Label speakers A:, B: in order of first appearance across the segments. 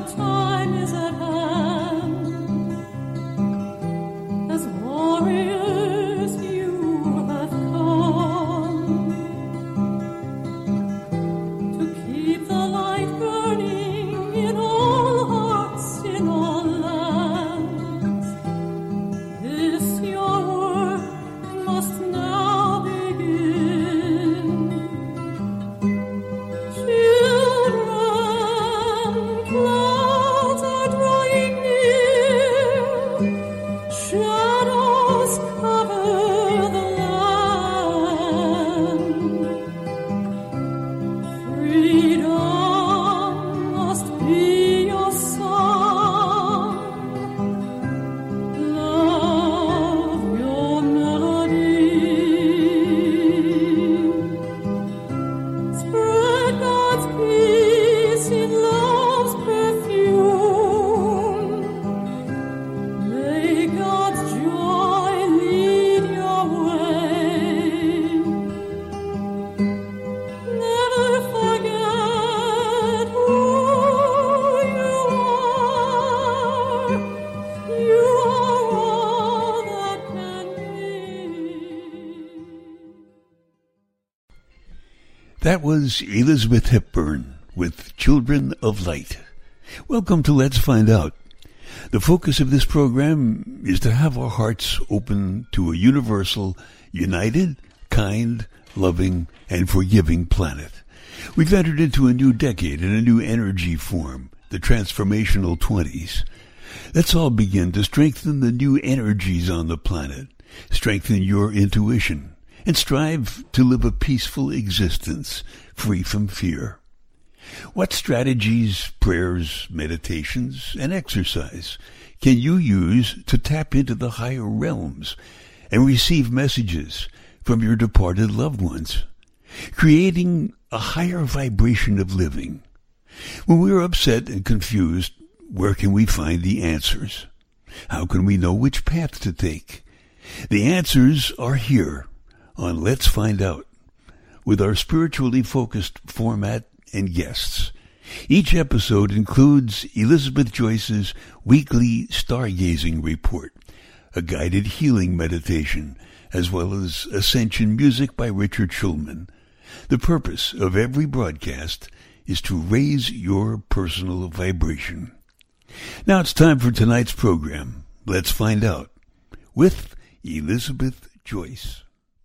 A: time is at hand. As warriors you have come to keep the light burning in all hearts, in all lands. This your work must now begin. Children, clouds are drawing near, shadows cover the land. Freedom must be your song, love your melody. Spread God's peace in love's perfume. May God's joy lead your way. Never forget who you are. You are all that can be.
B: That was Elizabeth Hepburn with Children of Light. Welcome to Let's Find Out. The focus of this program is to have our hearts open to a universal, united, kind, loving, and forgiving planet. We've entered into a new decade and a new energy form, the transformational 20s. Let's all begin to strengthen the new energies on the planet, strengthen your intuition, and strive to live a peaceful existence free from fear. What strategies, prayers, meditations, and exercise can you use to tap into the higher realms and receive messages from your departed loved ones, creating a higher vibration of living? When we're upset and confused, where can we find the answers? How can we know which path to take? The answers are here on Let's Find Out, with our spiritually focused format and guests. Each episode includes Elizabeth Joyce's weekly stargazing report, a guided healing meditation, as well as Ascension music by Richard Schulman. The purpose of every broadcast is to raise your personal vibration. Now it's time for tonight's program, Let's Find Out, with Elizabeth Joyce.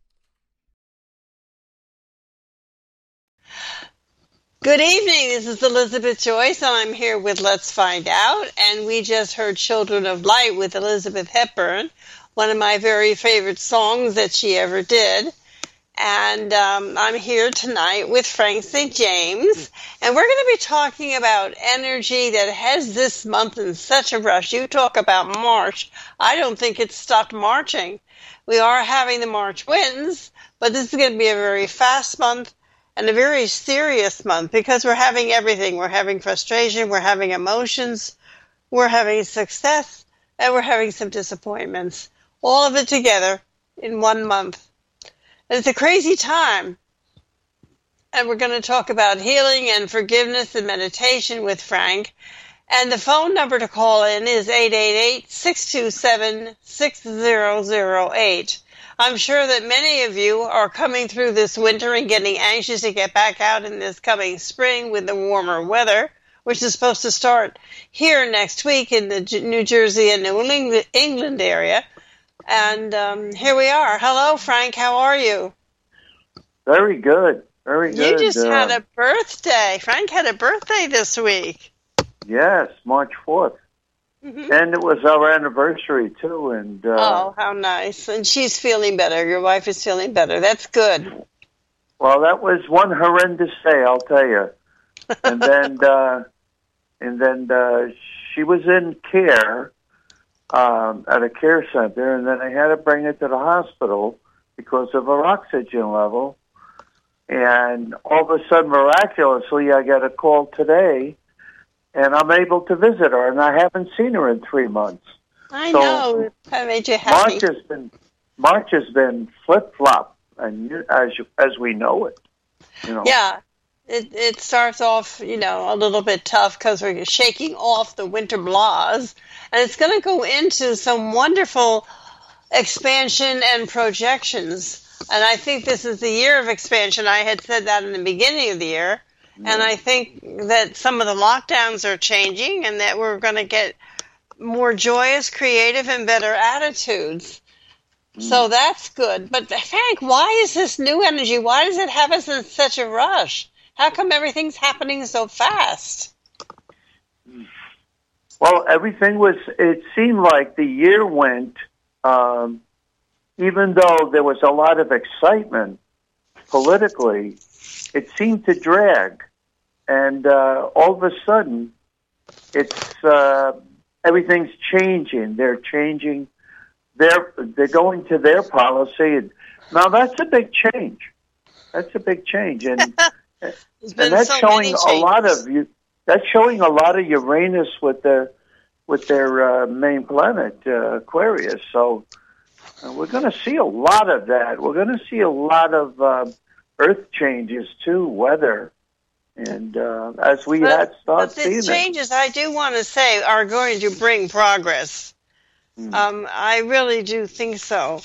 C: Good evening, this is Elizabeth Joyce, and I'm here with Let's Find Out, and we just heard Children of Light with Elizabeth Hepburn, one of my very favorite songs that she ever did. And I'm here tonight with Frank St. James, and we're going to be talking about energy that has this month in such a rush. You talk about March. I don't think it's stopped marching. We are having the March winds, but this is going to be a very fast month and a very serious month because we're having everything. We're having frustration, we're having emotions, we're having success, and we're having some disappointments. All of it together in 1 month. And it's a crazy time. And we're going to talk about healing and forgiveness and meditation with Frank. And the phone number to call in is 888-627-6008. I'm sure that many of you are coming through this winter and getting anxious to get back out in this coming spring with the warmer weather, which is supposed to start here next week in the New Jersey and New England area. And here we are. Hello, Frank. How are you?
D: Very good. Very good.
C: You just had a birthday. Frank had a birthday this week.
D: Yes, March 4th. Mm-hmm. And it was our anniversary, too. And
C: oh, how nice. And she's feeling better. Your wife is feeling better. That's good.
D: Well, that was one horrendous day, I'll tell you. And then she was in care at a care center, and then I had to bring her to the hospital because of her oxygen level. And all of a sudden, miraculously, I got a call today, and I'm able to visit her, and I haven't seen her in 3 months.
C: I know. That made you happy.
D: March has been flip-flop, and as we know it. You know.
C: Yeah. It starts off, a little bit tough because we're shaking off the winter blahs, and it's going to go into some wonderful expansion and projections. And I think this is the year of expansion. I had said that in the beginning of the year, and I think that some of the lockdowns are changing, and that we're going to get more joyous, creative, and better attitudes. So that's good. But Frank, why is this new energy? Why does it have us in such a rush? How come everything's happening so fast?
D: Well, it seemed like the year went, even though there was a lot of excitement politically, it seemed to drag. And all of a sudden, everything's changing. They're changing. They're going to their policy. Now, that's a big change. That's a big change. And that's
C: so
D: showing a lot of you. That's showing a lot of Uranus with their main planet Aquarius. So we're going to see a lot of that. We're going to see a lot of Earth changes too, weather, and as we start seeing
C: these changes, I do want to say, are going to bring progress. I really do think so,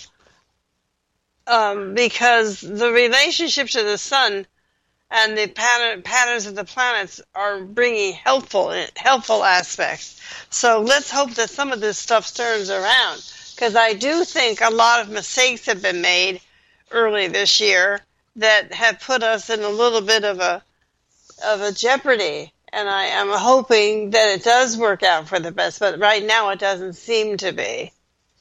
C: because the relationship to the sun and the patterns of the planets are bringing helpful aspects. So let's hope that some of this stuff turns around, because I do think a lot of mistakes have been made early this year that have put us in a little bit of a jeopardy. And I am hoping that it does work out for the best, but right now it doesn't seem to be.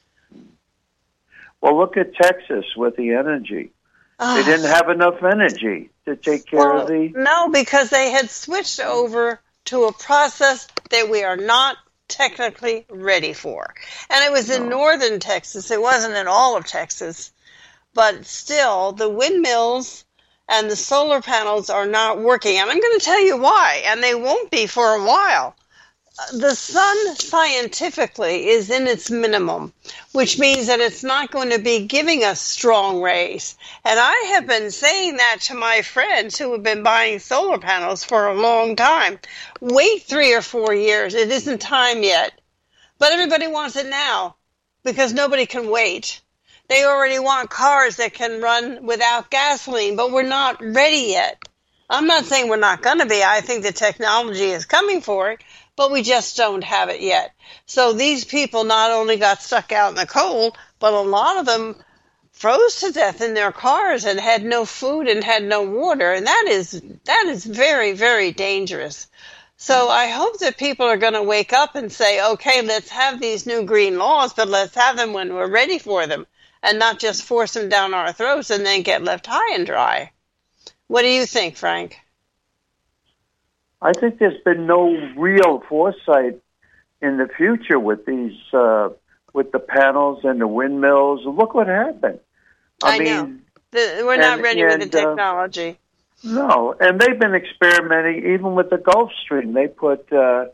D: Well, look at Texas with the energy. They didn't have enough energy to take care of the...
C: No, because they had switched over to a process that we are not technically ready for. And it was in northern Texas. It wasn't in all of Texas. But still, the windmills and the solar panels are not working. And I'm going to tell you why, and they won't be for a while. The sun scientifically is in its minimum, which means that it's not going to be giving us strong rays. And I have been saying that to my friends who have been buying solar panels for a long time. Wait 3 or 4 years. It isn't time yet. But everybody wants it now because nobody can wait. They already want cars that can run without gasoline, but we're not ready yet. I'm not saying we're not going to be. I think the technology is coming for it, but we just don't have it yet. So these people not only got stuck out in the cold, but a lot of them froze to death in their cars and had no food and had no water. And that is very, very dangerous. So I hope that people are going to wake up and say, okay, let's have these new green laws, but let's have them when we're ready for them, and not just force them down our throats and then get left high and dry. What do you think, Frank?
D: I think there's been no real foresight in the future with these, with the panels and the windmills. Look what happened. I mean,
C: know. We're not ready with the technology.
D: No, and they've been experimenting even with the Gulf Stream. They put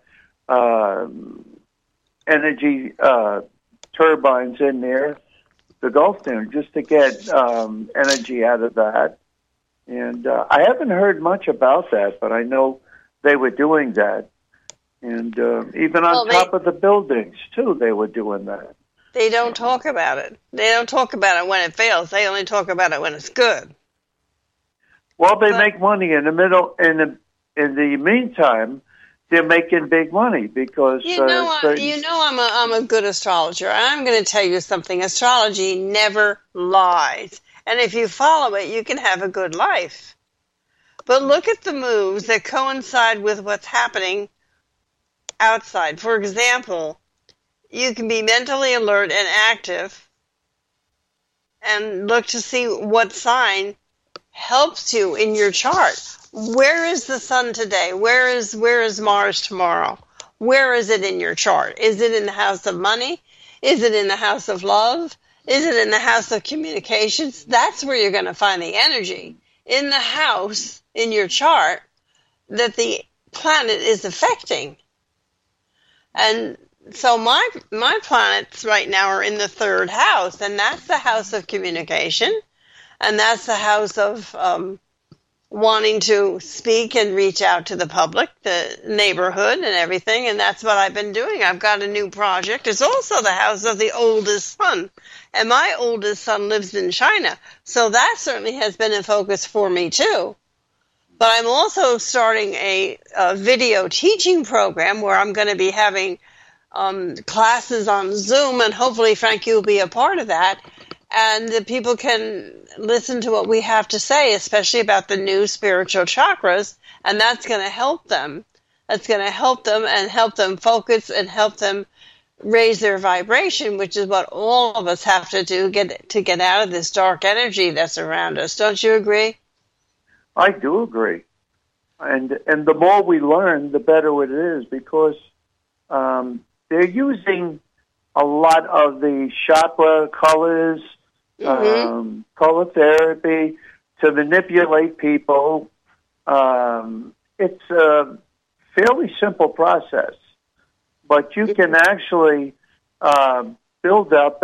D: energy turbines in there, the Gulf Stream, just to get energy out of that. And I haven't heard much about that, but I know they were doing that. And even on top of the buildings, too, they were doing that.
C: They don't talk about it. They don't talk about it when it fails. They only talk about it when it's good.
D: Well, they make money in the middle. In the meantime, they're making big money because
C: I'm a good astrologer, and I'm going to tell you something. Astrology never lies, and if you follow it, you can have a good life. But look at the moves that coincide with what's happening outside. For example, you can be mentally alert and active, and look to see what sign helps you in your chart. Where is the sun today? Where is Mars tomorrow? Where is it in your chart? Is it in the house of money? Is it in the house of love? Is it in the house of communications? That's where you're going to find the energy. In the house, in your chart, that the planet is affecting. And so my planets right now are in the 3rd house, and that's the house of communication. And that's the house of wanting to speak and reach out to the public, the neighborhood and everything, and that's what I've been doing. I've got a new project. It's also the house of the oldest son, and my oldest son lives in China, so that certainly has been in focus for me too. But I'm also starting a video teaching program where I'm going to be having classes on Zoom, and hopefully, Frank, you'll be a part of that. And the people can listen to what we have to say, especially about the new spiritual chakras, and that's going to help them. That's going to help them and help them focus and help them raise their vibration, which is what all of us have to do to get out of this dark energy that's around us. Don't you agree?
D: I do agree. And the more we learn, the better it is, because they're using a lot of the chakra colors, color therapy to manipulate people. It's a fairly simple process, but you can actually build up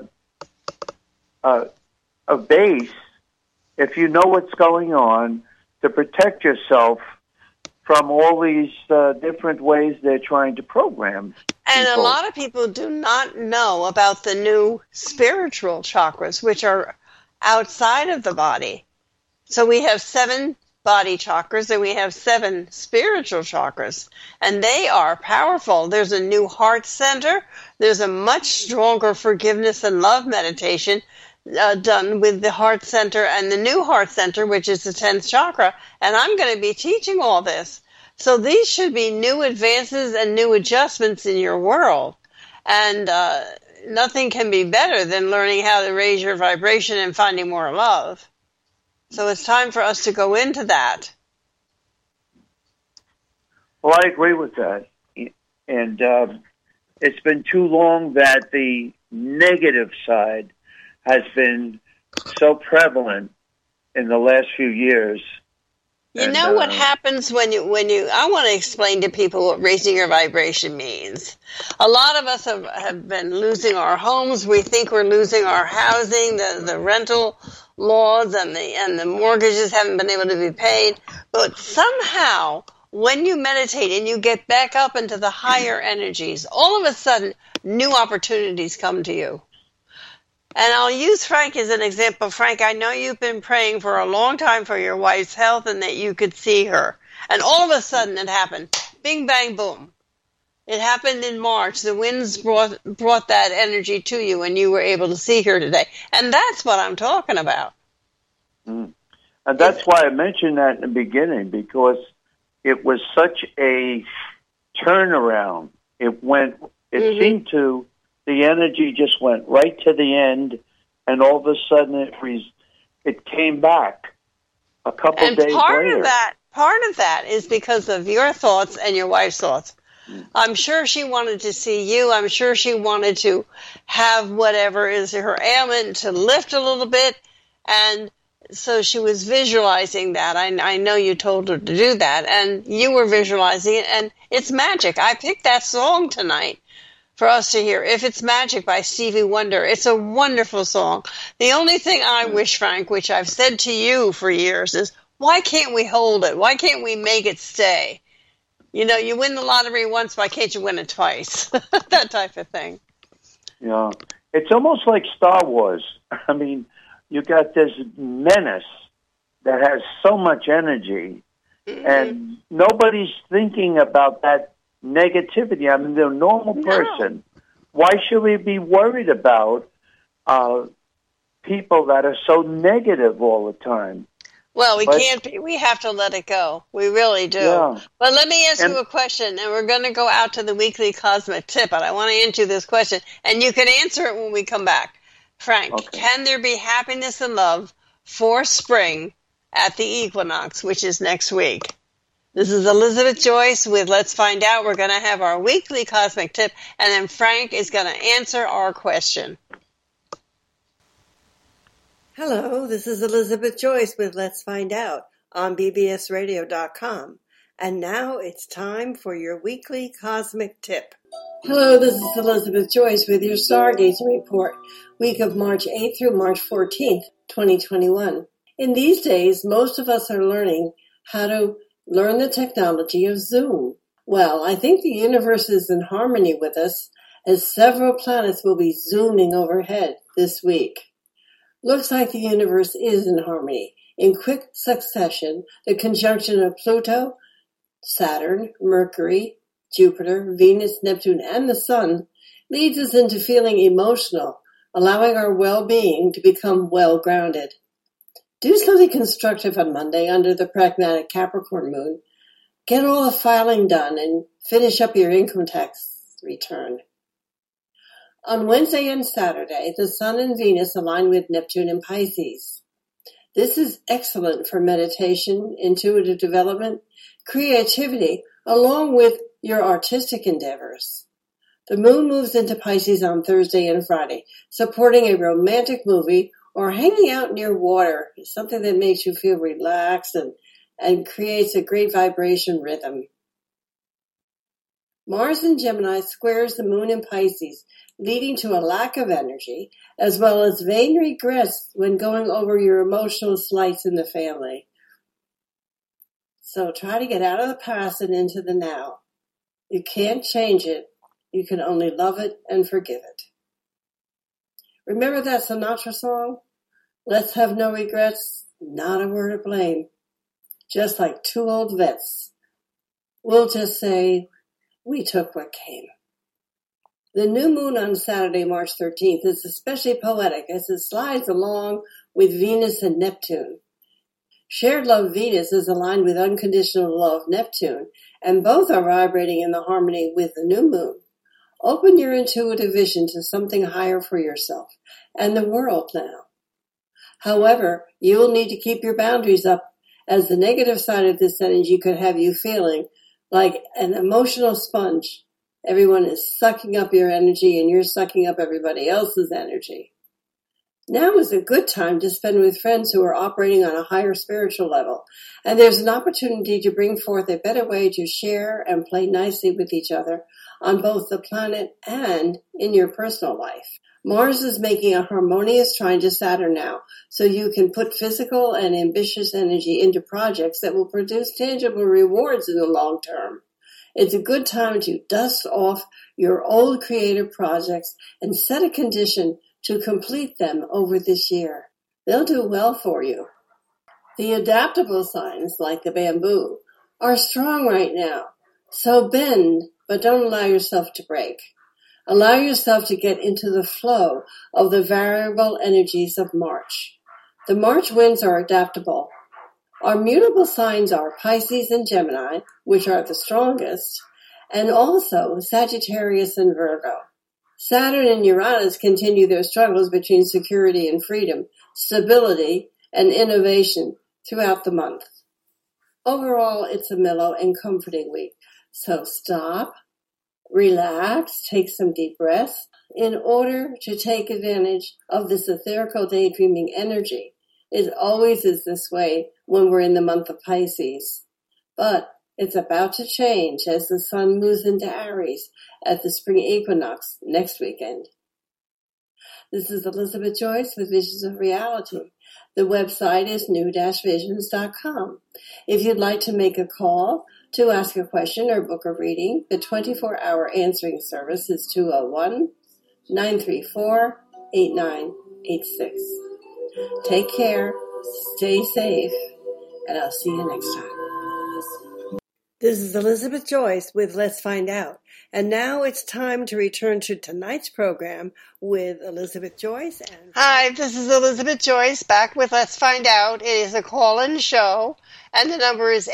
D: a base if you know what's going on to protect yourself from all these different ways they're trying to program people.
C: And a lot of people do not know about the new spiritual chakras, which are outside of the body. So we have 7 body chakras and we have 7 spiritual chakras, and they are powerful. There's a new heart center. There's a much stronger forgiveness and love meditation done with the heart center and the new heart center, which is the 10th chakra, and I'm going to be teaching all this. So these should be new advances and new adjustments in your world, and nothing can be better than learning how to raise your vibration and finding more love. So it's time for us to go into that.
D: Well, I agree with that, and it's been too long that the negative side has been so prevalent in the last few years.
C: You know what happens when you, I want to explain to people what raising your vibration means. A lot of us have been losing our homes. We think we're losing our housing, the rental laws and the mortgages haven't been able to be paid. But somehow, when you meditate and you get back up into the higher energies, all of a sudden, new opportunities come to you. And I'll use Frank as an example. Frank, I know you've been praying for a long time for your wife's health and that you could see her. And all of a sudden it happened. Bing, bang, boom. It happened in March. The winds brought that energy to you and you were able to see her today. And that's what I'm talking about.
D: And that's why I mentioned that in the beginning, because it was such a turnaround. It seemed to... The energy just went right to the end, and all of a sudden it came back a couple days later.
C: Part of that is because of your thoughts and your wife's thoughts. I'm sure she wanted to see you. I'm sure she wanted to have whatever is her ailment to lift a little bit, and so she was visualizing that. I know you told her to do that, and you were visualizing it, and it's magic. I picked that song tonight for us to hear, If It's Magic by Stevie Wonder. It's a wonderful song. The only thing I wish, Frank, which I've said to you for years, is why can't we hold it? Why can't we make it stay? You know, you win the lottery once, why can't you win it twice? That type of thing.
D: Yeah. It's almost like Star Wars. I mean, you got this menace that has so much energy, and nobody's thinking about that negativity. I mean, the normal person. No. Why should we be worried about people that are so negative all the time?
C: Well, we can't be. We have to let it go. We really do. Yeah. But let me ask you a question, and we're going to go out to the weekly cosmic tip, and I want to answer this question, and you can answer it when we come back. Frank, can there be happiness and love for spring at the equinox, which is next week? This is Elizabeth Joyce with Let's Find Out. We're going to have our weekly cosmic tip, and then Frank is going to answer our question.
E: Hello, this is Elizabeth Joyce with Let's Find Out on bbsradio.com. And now it's time for your weekly cosmic tip. Hello, this is Elizabeth Joyce with your Stargazing Report, week of March 8th through March 14th, 2021. In these days, most of us are learning how to learn the technology of Zoom. Well, I think the universe is in harmony with us, as several planets will be zooming overhead this week. Looks like the universe is in harmony. In quick succession, the conjunction of Pluto, Saturn, Mercury, Jupiter, Venus, Neptune, and the Sun leads us into feeling emotional, allowing our well-being to become well-grounded. Do something constructive on Monday under the pragmatic Capricorn moon. Get all the filing done and finish up your income tax return. On Wednesday and Saturday, the Sun and Venus align with Neptune in Pisces. This is excellent for meditation, intuitive development, creativity, along with your artistic endeavors. The moon moves into Pisces on Thursday and Friday, supporting a romantic movie or hanging out near water, something that makes you feel relaxed and creates a great vibration rhythm. Mars in Gemini squares the moon in Pisces, leading to a lack of energy, as well as vain regrets when going over your emotional slights in the family. So try to get out of the past and into the now. You can't change it. You can only love it and forgive it. Remember that Sinatra song? Let's have no regrets, not a word of blame. Just like two old vets. We'll just say, we took what came. The new moon on Saturday, March 13th, is especially poetic as it slides along with Venus and Neptune. Shared love Venus is aligned with unconditional love Neptune, and both are vibrating in the harmony with the new moon. Open your intuitive vision to something higher for yourself and the world now. However, you will need to keep your boundaries up, as the negative side of this energy could have you feeling like an emotional sponge. Everyone is sucking up your energy and you're sucking up everybody else's energy. Now is a good time to spend with friends who are operating on a higher spiritual level, and there's an opportunity to bring forth a better way to share and play nicely with each other on both the planet and in your personal life. Mars is making a harmonious trine to Saturn now, so you can put physical and ambitious energy into projects that will produce tangible rewards in the long term. It's a good time to dust off your old creative projects and set a condition to complete them over this year. They'll do well for you. The adaptable signs, like the bamboo, are strong right now, so bend, but don't allow yourself to break. Allow yourself to get into the flow of the variable energies of March. The March winds are adaptable. Our mutable signs are Pisces and Gemini, which are the strongest, and also Sagittarius and Virgo. Saturn and Uranus continue their struggles between security and freedom, stability and innovation throughout the month. Overall, it's a mellow and comforting week. So stop, relax, take some deep breaths in order to take advantage of this etherical daydreaming energy. It always is this way when we're in the month of Pisces. But it's about to change as the sun moves into Aries at the spring equinox next weekend. This is Elizabeth Joyce with Visions of Reality. The website is new-visions.com. If you'd like to make a call to ask a question or book a reading, the 24-hour answering service is 201-934-8986. Take care, stay safe, and I'll see you next time. This is Elizabeth Joyce with Let's Find Out. And now it's time to return to tonight's program with Elizabeth Joyce.
C: Hi, this is Elizabeth Joyce back with Let's Find Out. It is a call-in show, and the number is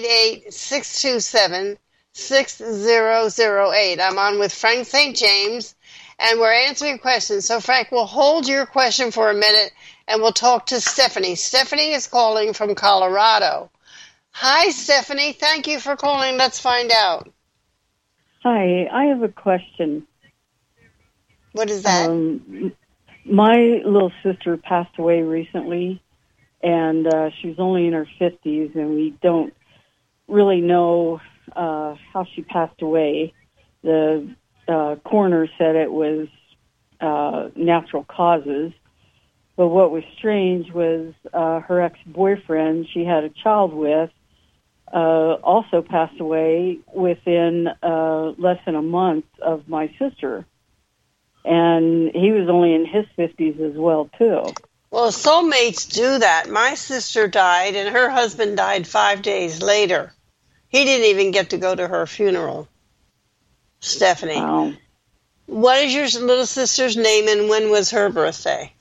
C: 888-627-6008. I'm on with Frank St. James, and we're answering questions. So, Frank, we'll hold your question for a minute, and we'll talk to Stephanie. Stephanie is calling from Colorado. Hi, Stephanie. Thank you for calling. Let's Find Out.
F: Hi, I have a question.
C: What is that?
F: My little sister passed away recently, and she's only in her 50s, and we don't really know how she passed away. The coroner said it was natural causes, But what was strange was her ex-boyfriend she had a child with also passed away within less than a month of my sister. And he was only in his 50s as well, too.
C: Well, soulmates do that. My sister died, and her husband died 5 days later. He didn't even get to go to her funeral. Stephanie.
F: Wow.
C: What is your little sister's name, and when was her birthday?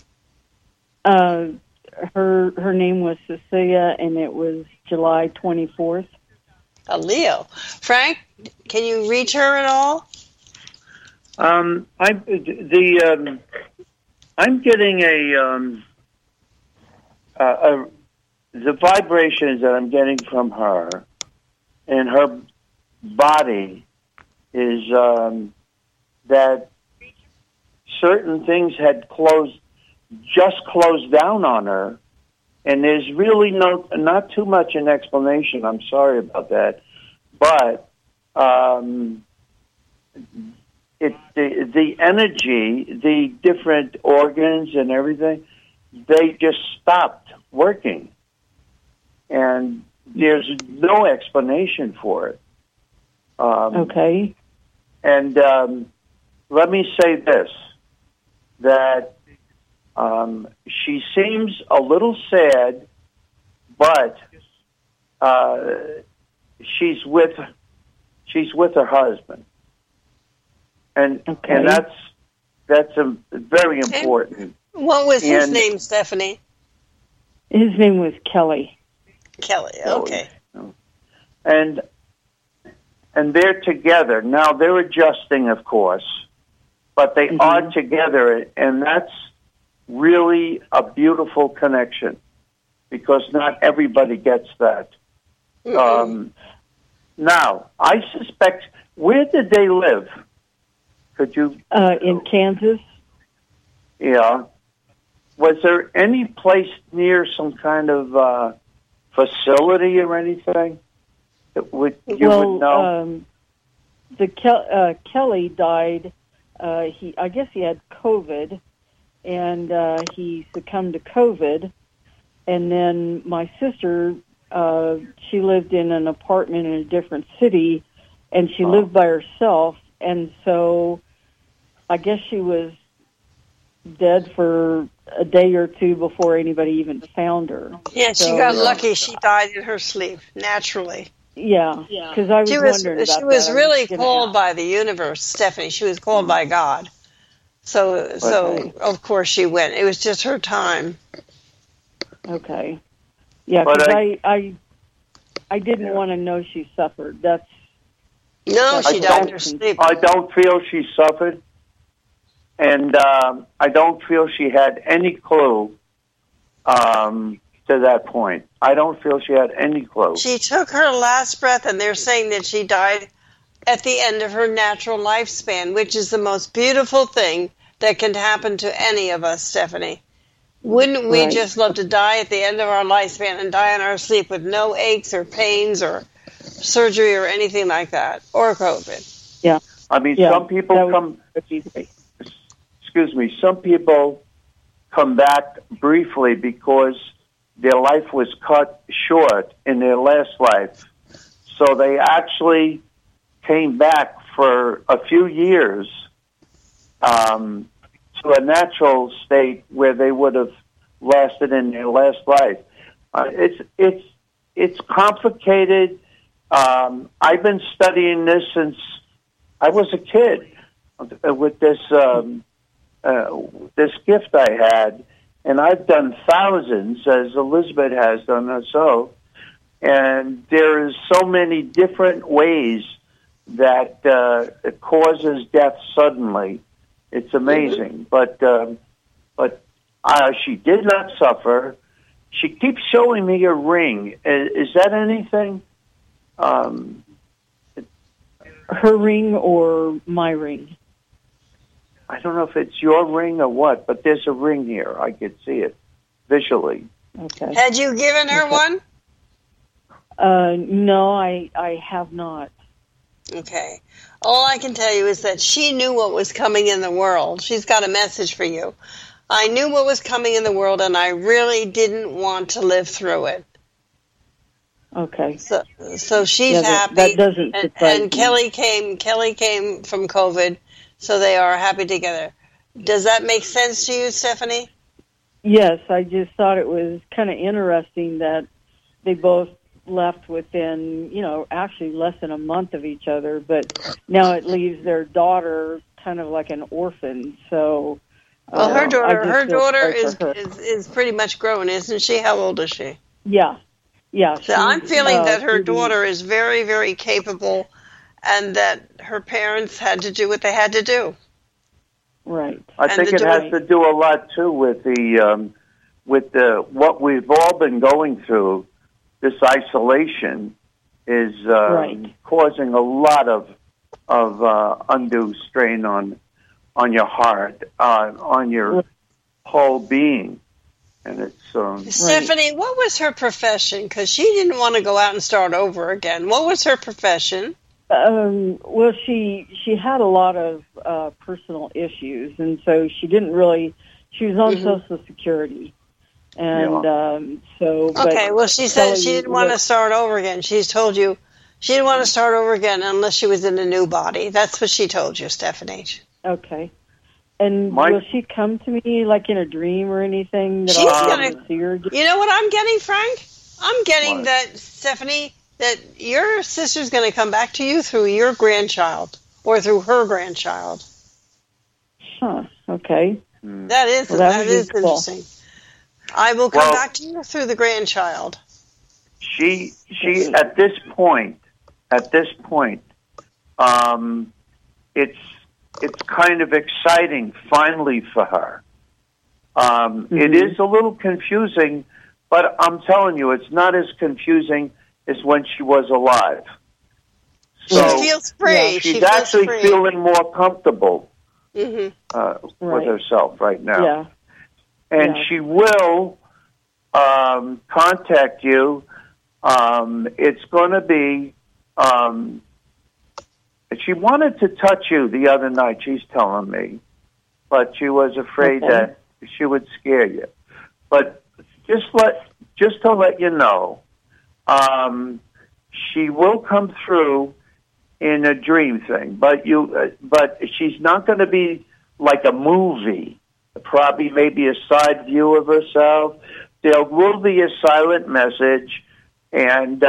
F: Her name was Cecilia, and it was July 24th.
C: A Leo. Frank, can you reach her at all?
D: I'm getting the vibrations that I'm getting from her, and her body is that certain things had closed down on her, and there's really not too much an explanation. I'm sorry about that, but the energy, the different organs and everything, they just stopped working, and there's no explanation for it.
F: Okay.
D: And let me say this, that she seems a little sad, but she's with her husband, and that's very important.
C: What was his name, Stephanie?
F: His name was Kelly.
C: Kelly. Okay.
D: And they're together now. They're adjusting, of course, but they are together, and that's really a beautiful connection, because not everybody gets that. Now, I suspect, where did they live? Could you?
F: In Kansas.
D: Yeah. Was there any place near some kind of facility or anything that you would know?
F: Kelly died. I guess he had COVID, and he succumbed to COVID. And then my sister, she lived in an apartment in a different city, and she lived by herself. And so I guess she was dead for a day or two before anybody even found her.
C: Yeah, she got lucky. She died in her sleep, naturally.
F: Yeah, because I was wondering about that.
C: She was really called by the universe, Stephanie. She was called by God. So of course she went. It was just her time.
F: Okay. Yeah, because I didn't want to know she suffered.
C: She died in her sleep.
D: I don't feel she suffered, and I don't feel she had any clue to that point. I don't feel she had any clue.
C: She took her last breath, and they're saying that she died at the end of her natural lifespan, which is the most beautiful thing that can happen to any of us, Stephanie. Wouldn't we just love to die at the end of our lifespan and die in our sleep with no aches or pains or surgery or anything like that, or COVID?
F: Yeah.
D: I mean, some people some people come back briefly because their life was cut short in their last life. So they actually came back for a few years to a natural state where they would have lasted in their last life. It's complicated. I've been studying this since I was a kid with this gift I had, and I've done thousands, as Elizabeth has done so. And there is so many different ways that it causes death suddenly. It's amazing, but she did not suffer. She keeps showing me a ring. Is that anything?
F: Her ring or my ring?
D: I don't know if it's your ring or what, but there's a ring here. I could see it visually.
F: Okay.
C: Had you given her one?
F: No, I have not.
C: Okay. All I can tell you is that she knew what was coming in the world. She's got a message for you. I knew what was coming in the world, and I really didn't want to live through it.
F: Okay.
C: So she's happy.
F: That doesn't surprise
C: and Kelly came from COVID, so they are happy together. Does that make sense to you, Stephanie?
F: Yes, I just thought it was kind of interesting that they both left within, actually less than a month of each other, but now it leaves their daughter kind of like an orphan. So,
C: well, her daughter is pretty much grown, isn't she? How old is she?
F: Yeah.
C: So I'm feeling that her daughter is very, very capable, and that her parents had to do what they had to do.
F: Right.
D: I think it has to do a lot too with what we've all been going through. This isolation is causing a lot of undue strain on your heart, on your whole being. And it's
C: Stephanie, what was her profession? Because she didn't want to go out and start over again. What was her profession?
F: Well, she had a lot of personal issues, and so she didn't really. She was on Social Security, and so.
C: Okay, well, she said she didn't want to start over again. She's told you she didn't want to start over again unless she was in a new body. That's what she told you, Stephanie.
F: Okay. And will she come to me like in a dream or anything? That I'll see her again?
C: You know what I'm getting, Frank? I'm getting that, Stephanie, that your sister's going to come back to you through your grandchild or through her grandchild.
F: Huh. Okay.
C: That is interesting. I will come back to you through the grandchild.
D: She at this point, it's kind of exciting finally for her. It is a little confusing, but I'm telling you, it's not as confusing as when she was alive. So
C: she feels free.
D: She's actually feeling more comfortable with herself right now.
F: Yeah.
D: And she will contact you. It's going to be... she wanted to touch you the other night, she's telling me, but she was afraid that she would scare you. But just to let you know, she will come through in a dream thing, but she's not going to be like a movie. Probably maybe a side view of herself. There will be a silent message, and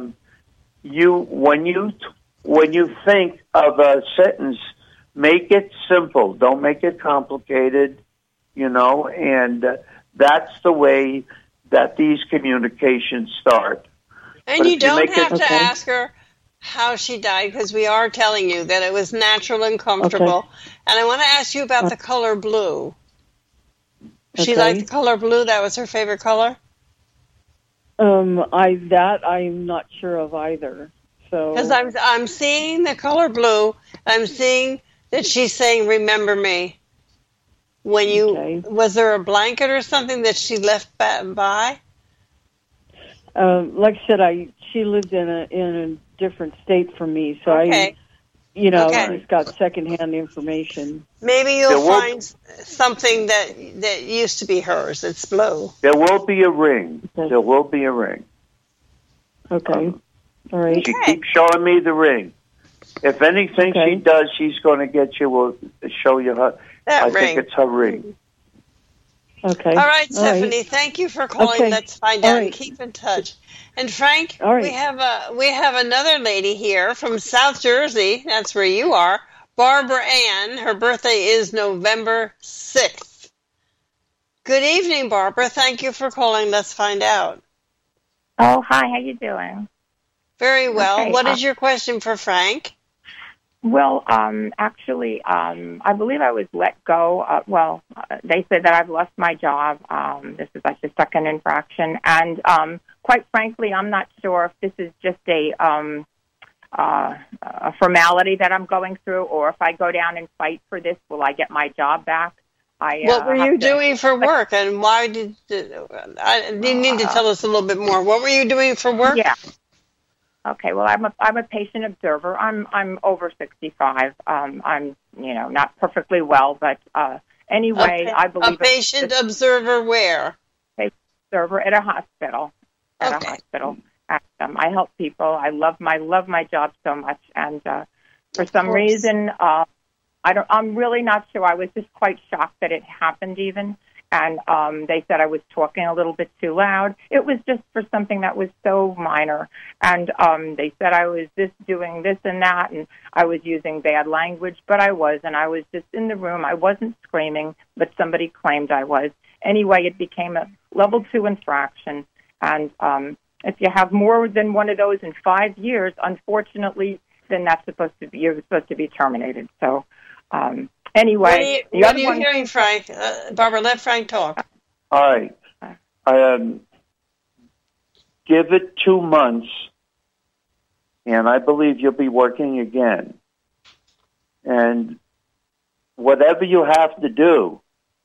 D: when you think of a sentence, make it simple. Don't make it complicated, and that's the way that these communications start.
C: And you don't have to ask her how she died, because we are telling you that it was natural and comfortable. Okay. And I want to ask you about the color blue. She liked the color blue? That was her favorite color?
F: I'm not sure of either.
C: Because I'm seeing the color blue. I'm seeing that she's saying, "Remember me." Was there a blanket or something that she left by?
F: Like I said, she lived in a different state from me, so I just got secondhand information.
C: Maybe you'll find something that used to be hers. It's blue.
D: There will be a ring. Okay. There will be a ring.
F: Okay. All right.
D: She keeps showing me the ring. If anything she does, she's going to get you. Will show you her. I think it's her ring.
F: Okay.
C: All right, Stephanie. Right. Thank you for calling. Okay. Let's find out and keep in touch. And Frank, we have another lady here from South Jersey. That's where you are. Barbara Ann. Her birthday is November 6th. Good evening, Barbara. Thank you for calling. Let's find out.
G: Oh, hi. How you doing?
C: Very well. Okay, what is your question for Frank?
G: Well, actually, I believe I was let go. They said that I've lost my job. This is like the second infraction. And quite frankly, I'm not sure if this is just a formality that I'm going through, or if I go down and fight for this, will I get my job back?
C: What were you doing for work, and why did you need to tell us a little bit more? What were you doing for work?
G: Yeah. Okay. Well, I'm a patient observer. I'm over 65. I'm not perfectly well, but Anyway, I believe
C: a patient observer where?
G: Server at a hospital. A hospital. And, I help people. I love my job so much, and for some reason, I'm really not sure. I was just quite shocked that it happened even. And they said I was talking a little bit too loud. It was just for something that was so minor. And they said I was doing this and that, and I was using bad language, but I wasn't. I was just in the room. I wasn't screaming, but somebody claimed I was. Anyway, it became a level 2 infraction. And if you have more than one of those in 5 years, unfortunately, then you're supposed to be terminated. So. Anyway,
C: what are you hearing, Frank? Barbara, let Frank talk.
D: All right. Give it 2 months, and I believe you'll be working again. And whatever you have to do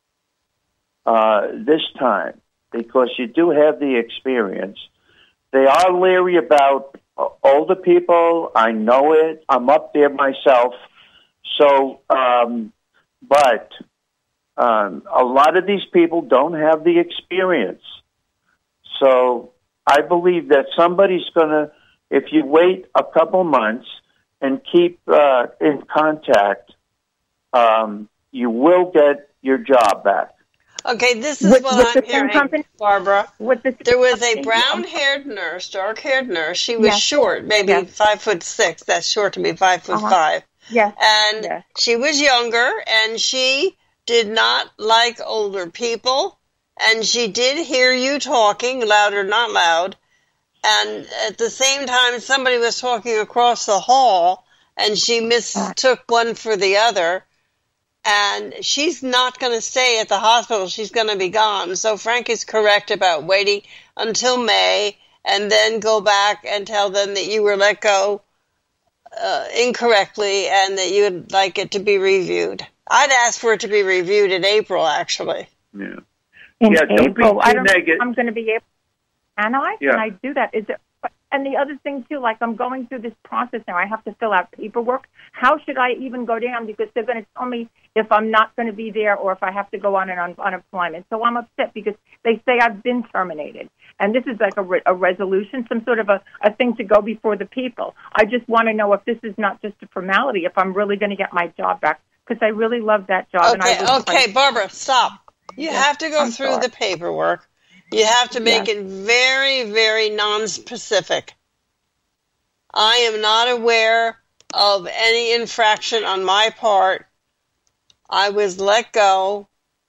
D: this time, because you do have the experience, they are leery about older people. I know it. I'm up there myself. So, but a lot of these people don't have the experience. So I believe that somebody's going to, if you wait a couple months and keep in contact, you will get your job back.
C: Okay, this is what I'm hearing, Barbara. There was a brown-haired nurse, dark-haired nurse. She was short, maybe 5'6". That's short to me, 5'5".
G: Yes.
C: And she was younger, and she did not like older people, and she did hear you talking, loud or not loud, and at the same time somebody was talking across the hall, and she mistook one for the other, and she's not going to stay at the hospital. She's going to be gone. So Frank is correct about waiting until May, and then go back and tell them that you were let go incorrectly and that you would like it to be reviewed. I'd ask for it to be reviewed in April, actually.
D: Yeah.
G: In
D: don't
G: April.
D: be
G: I
D: too
G: don't know
D: negative.
G: if I'm going to be able. Can I do that? Is it? And the other thing too, like I'm going through this process now. I have to fill out paperwork. How should I even go down? Because they're going to tell me if I'm not going to be there or if I have to go on unemployment. So I'm upset because they say I've been terminated. And this is like a resolution, some sort of a thing to go before the people. I just want to know if this is not just a formality, if I'm really going to get my job back, because I really love that job.
C: Okay, Barbara, stop. You have to go through the paperwork. You have to make it very, very non-specific. I am not aware of any infraction on my part. I was let go.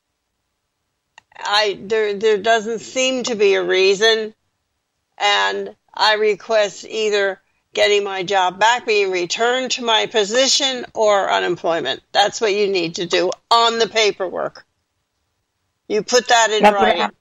C: There doesn't seem to be a reason, and I request either getting my job back, being returned to my position, or unemployment. That's what you need to do on the paperwork. You put that in writing.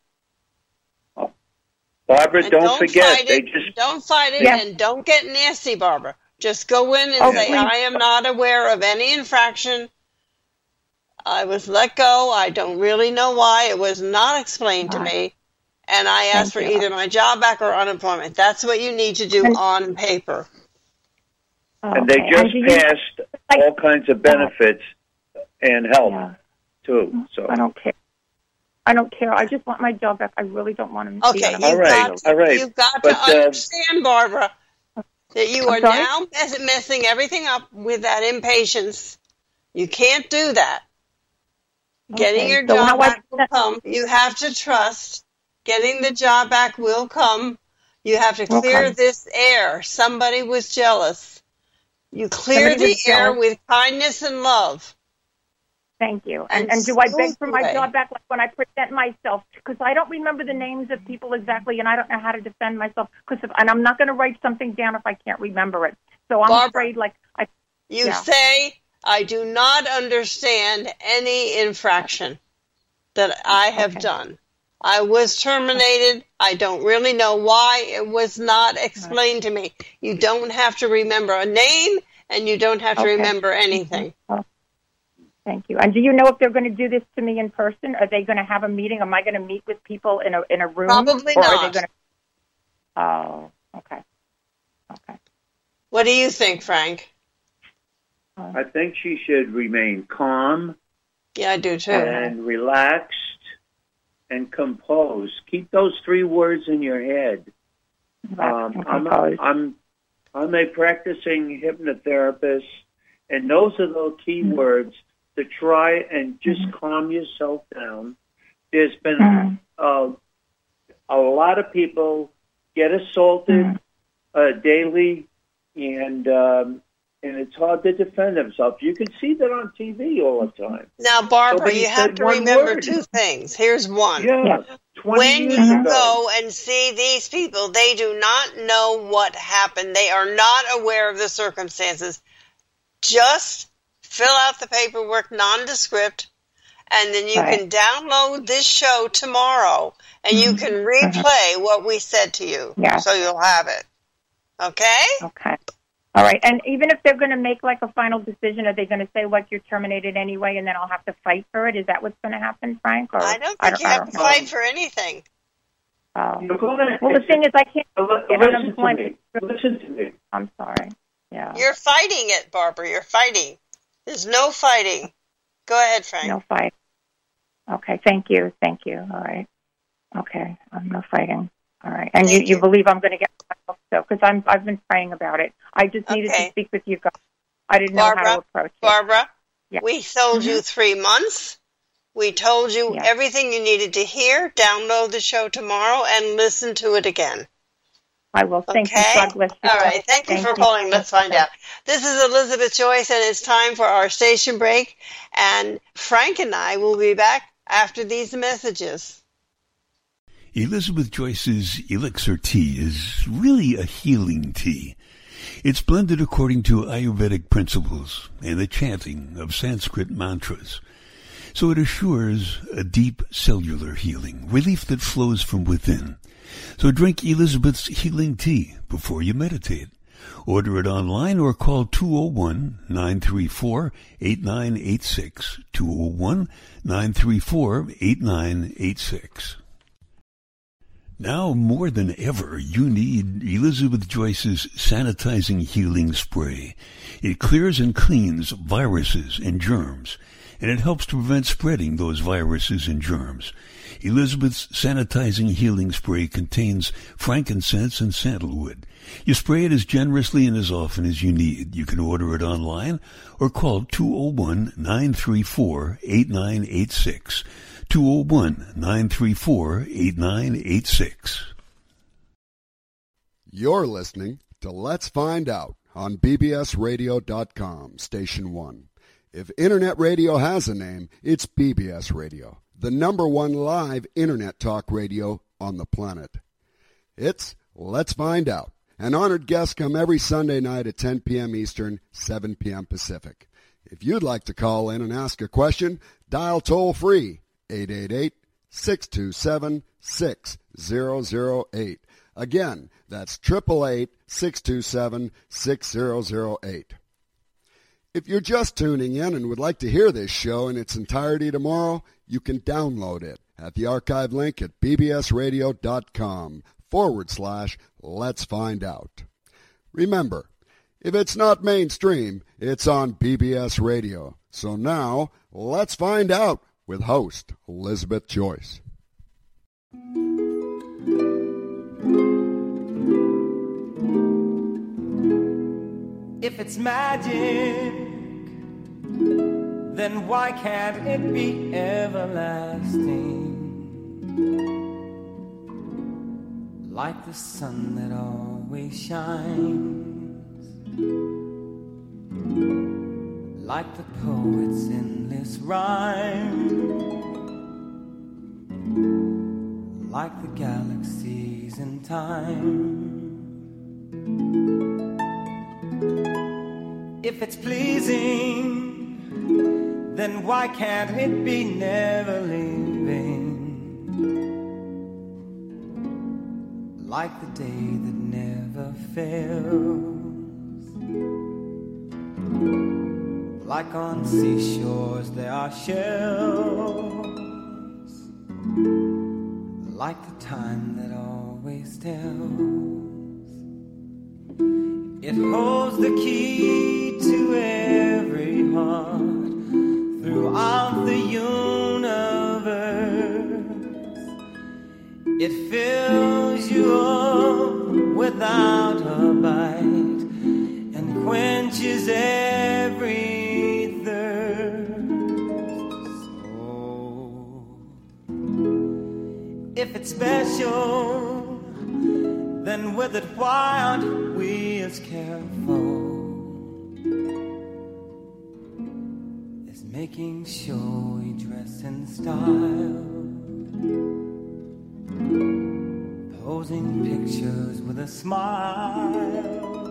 D: Barbara,
C: and
D: don't forget.
C: Don't fight it, and don't get nasty, Barbara. Just go in and say, I am not aware of any infraction. I was let go. I don't really know why. It was not explained to me. And I asked for either my job back or unemployment. That's what you need to do on paper.
D: And they just passed all kinds of benefits and help, too. So
G: I don't care. I just want my job back. I really don't want him to be on
D: all right.
C: You've got to understand, Barbara, that you are now messing everything up with that impatience. You can't do that. Getting your job back will come. You have to trust. Getting the job back will come. You have to clear this air. Somebody was jealous. You clear the air with kindness and love.
G: Thank you. And do I beg for my job back like when I present myself? Because I don't remember the names of people exactly, and I don't know how to defend myself. And I'm not going to write something down if I can't remember it. So I'm
C: Barbara,
G: afraid,
C: say, I do not understand any infraction that I have done. I was terminated. I don't really know why. It was not explained to me. You don't have to remember a name, and you don't have to remember anything.
G: Thank you. And do you know if they're going to do this to me in person? Are they going to have a meeting? Am I going to meet with people in a room?
C: Probably
G: or
C: not.
G: Are they going to... Oh, okay.
C: What do you think, Frank?
D: I think she should remain calm
C: Yeah, I do too.
D: And relaxed and composed. Keep those 3 words in your head. I'm a practicing hypnotherapist, and those are those key words to try and just calm yourself down. There's been a lot of people get assaulted daily, and it's hard to defend themselves. You can see that on TV all the time.
C: Now, Barbara,
D: Somebody
C: you have to
D: said one
C: remember
D: word.
C: 2 things. Here's one.
D: Yeah, 20
C: When
D: years
C: you
D: ago.
C: go and see these people, they do not know what happened. They are not aware of the circumstances. Just fill out the paperwork, nondescript, and then you can download this show tomorrow, and you can replay what we said to you.
G: Yeah.
C: So you'll have it. Okay?
G: Okay. All right. And even if they're going to make like a final decision, are they going to say, "What, you're terminated anyway," and then I'll have to fight for it? Is that what's going to happen, Frank? Or
C: I don't think you have to fight for anything.
G: Well, the thing is, I can't get unemployment.
D: Listen to me.
G: I'm sorry. Yeah.
C: You're fighting it, Barbara. You're fighting. There's no fighting. Go ahead, Frank.
G: No fight. Okay. Thank you. Thank you. All right. Okay. No fighting. All right. And you believe I'm going to get my book, though, because I've been praying about it. I just needed to speak with you guys. I didn't know how to approach it.
C: Barbara,
G: Yeah.
C: we told you 3 months. We told you everything you needed to hear. Download the show tomorrow and listen to it again.
G: I will. Thank you. God bless you.
C: All right. Thank you for calling. Let's find out. This is Elizabeth Joyce, and it's time for our station break. And Frank and I will be back after these messages.
B: Elizabeth Joyce's Elixir Tea is really a healing tea. It's blended according to Ayurvedic principles and the chanting of Sanskrit mantras. So it assures a deep cellular healing, relief that flows from within. So drink Elizabeth's healing tea before you meditate. Order it online or call 201-934-8986, 201-934-8986. Now more than ever, you need Elizabeth Joyce's Sanitizing Healing Spray. It clears and cleans viruses and germs, and it helps to prevent spreading those viruses and germs. Elizabeth's Sanitizing Healing Spray contains frankincense and sandalwood. You spray it as generously and as often as you need. You can order it online or call 201-934-8986. 201-934-8986.
H: You're listening to Let's Find Out on bbsradio.com, Station 1. If Internet radio has a name, it's BBS Radio, the #1 live Internet talk radio on the planet. It's Let's Find Out. An honored guest come every Sunday night at 10 p.m. Eastern, 7 p.m. Pacific. If you'd like to call in and ask a question, dial toll-free 888-627-6008. Again, that's 888-627-6008. If you're just tuning in and would like to hear this show in its entirety tomorrow, you can download it at the archive link at bbsradio.com/Let's Find Out. Remember, if it's not mainstream, it's on BBS Radio. So now, let's find out with host Elizabeth Joyce.
I: If it's magic, then why can't it be everlasting? Like the sun that always shines, like the poet's endless rhyme, like the galaxies in time. If it's pleasing, then why can't it be never leaving? Like the day that never fails, like on seashores there are shells, like the time that always tells. It holds the key to every heart throughout the universe. It fills you up without a bite and quenches every thirst. So, if it's special, then with it why aren't we as careful as making sure we dress in style, posing pictures with a smile,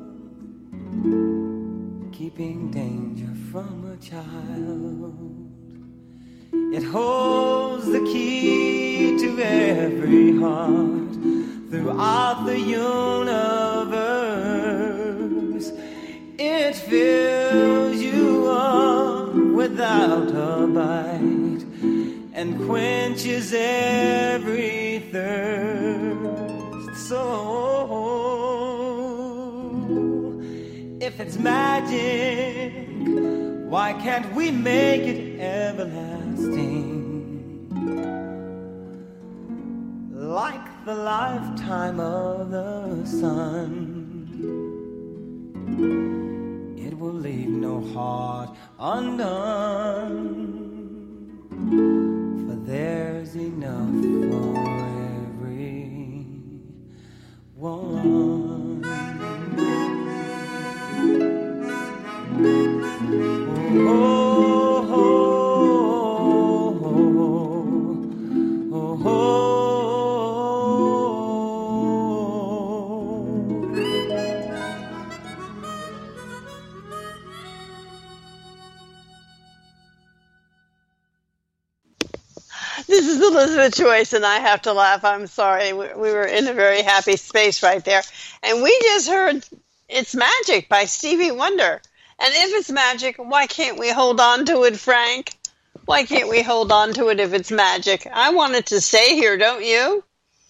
I: keeping danger from a child. It holds the key to every heart throughout the universe. It fills you up without a bite and quenches every thirst. So, if it's magic, why can't we make it everlasting? Like the lifetime of the sun, it will leave no heart undone, for there's enough for every one. Oh, oh, oh, oh, oh, oh.
C: This is Elizabeth Joyce, and I have to laugh. I'm sorry. We were in a very happy space right there. And we just heard It's Magic by Stevie Wonder. And if it's magic, why can't we hold on to it, Frank? Why can't we hold on to it if it's magic? I want it to stay here, don't you?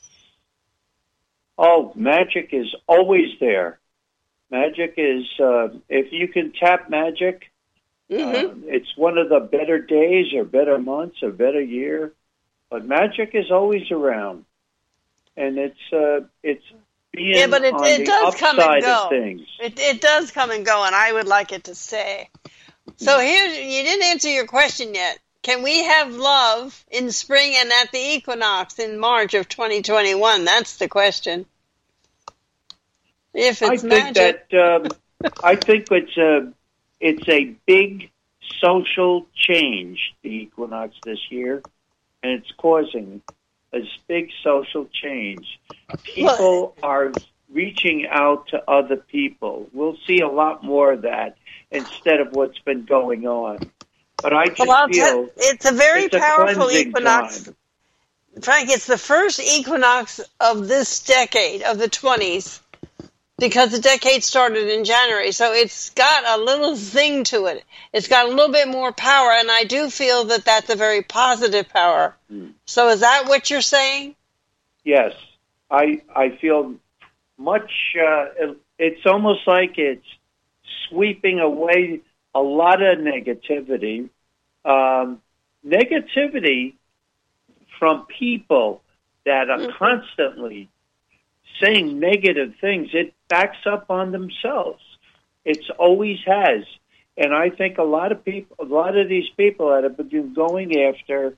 D: Oh, magic is always there. Magic is, if you can tap magic, it's one of the better days or better months or better year. But magic is always around. And it's being
C: but it
D: on
C: does
D: the
C: come and
D: upside
C: go.
D: of things.
C: It does come and go, and I would like it to stay. So here, you didn't answer your question yet. Can we have love in spring and at the equinox in March of 2021? That's the question. If it's magic.
D: I think it's a big social change, the equinox this year, and it's causing a big social change. People are reaching out to other people. We'll see a lot more of that instead of what's been going on. But I just feel
C: it's a very powerful equinox.
D: Time.
C: Frank, it's the first equinox of this decade, of the 20s, because the decade started in January. So it's got a little zing to it. It's got a little bit more power, and I do feel that that's a very positive power. So is that what you're saying?
D: Yes. I feel much, it's almost like it's sweeping away a lot of negativity. Negativity from people that are constantly saying negative things. It backs up on themselves. It's always has. And I think a lot of these people that have been going after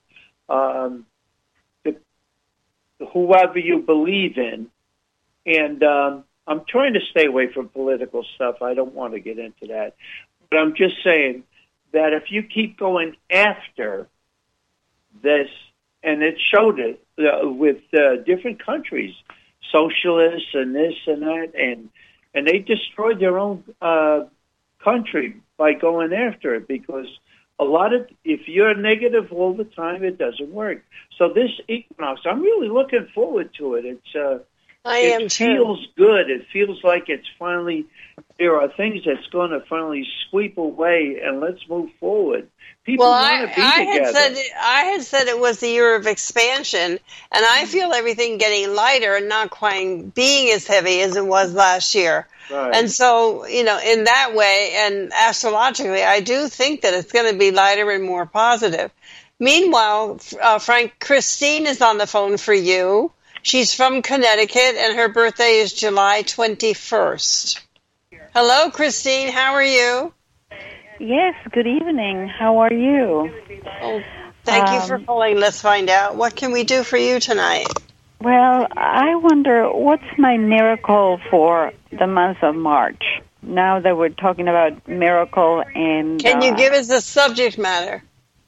D: whoever you believe in, and I'm trying to stay away from political stuff. I don't want to get into that. But I'm just saying that if you keep going after this, and it showed it with different countries, socialists and this and that, and they destroyed their own country by going after it, because if you're negative all the time, it doesn't work. So this equinox, I'm really looking forward to it. It feels good. It feels like it's finally there are things that's going to finally sweep away, and let's move forward. People
C: Well,
D: want to be together.
C: I had said it was the year of expansion, and I feel everything getting lighter and not quite being as heavy as it was last year.
D: Right.
C: And so, in that way, and astrologically, I do think that it's going to be lighter and more positive. Meanwhile, Frank, Christine is on the phone for you. She's from Connecticut, and her birthday is July 21st. Hello, Christine. How are you?
J: Yes, good evening. How are you?
C: Oh, thank you for calling. Let's find out. What can we do for you tonight?
J: Well, I wonder what's my miracle for the month of March. Now that we're talking about miracle and...
C: Can you give us the subject matter?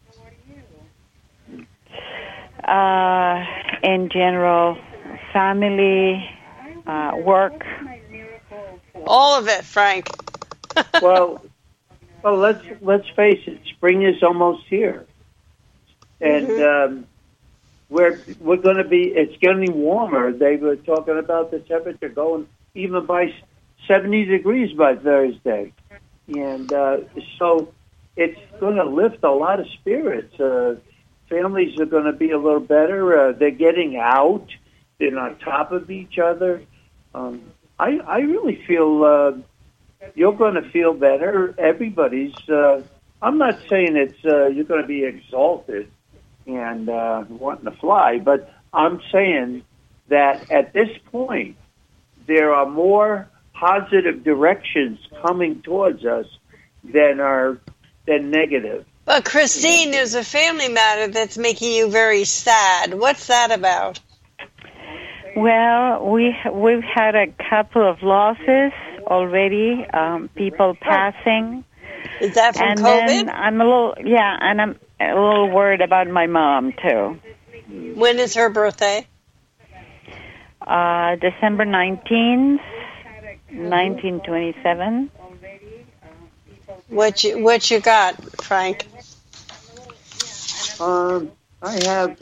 J: In general, family, work.
C: All of it, Frank.
D: Well, let's face it. Spring is almost here, and we're going to be. It's getting warmer. They were talking about the temperature going even by 70 degrees by Thursday, and so it's going to lift a lot of spirits. Families are going to be a little better. They're getting out. They're on top of each other. I really feel you're going to feel better. Everybody's. I'm not saying it's you're going to be exalted and wanting to fly, but I'm saying that at this point there are more positive directions coming towards us than negative.
C: But Christine, there's a family matter that's making you very sad. What's that about?
J: Well, we've had a couple of losses already. People passing.
C: Is that from
J: and
C: COVID?
J: Then I'm a little worried about my mom too.
C: When is her birthday?
J: December 19th, 1927.
C: What you got, Frank?
D: I have.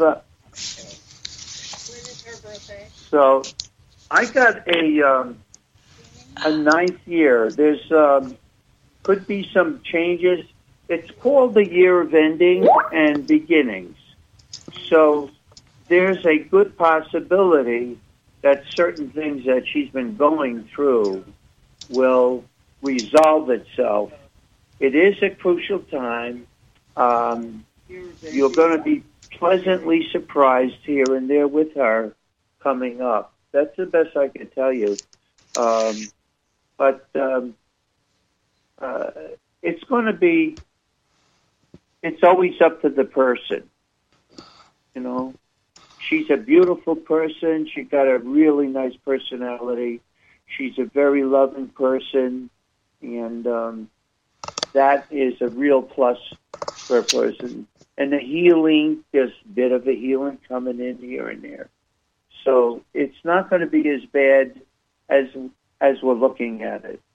D: So, I got a ninth year. There's could be some changes. It's called the year of ending and beginnings. So, there's a good possibility that certain things that she's been going through will resolve itself. It is a crucial time. You're going to be pleasantly surprised here and there with her coming up. That's the best I can tell you. But it's going to be, it's always up to the person. You know, she's a beautiful person. She's got a really nice personality. She's a very loving person. And that is a real plus for a person. And the healing, there's a bit of a healing coming in here and there. So it's not going to be as bad as we're looking at it.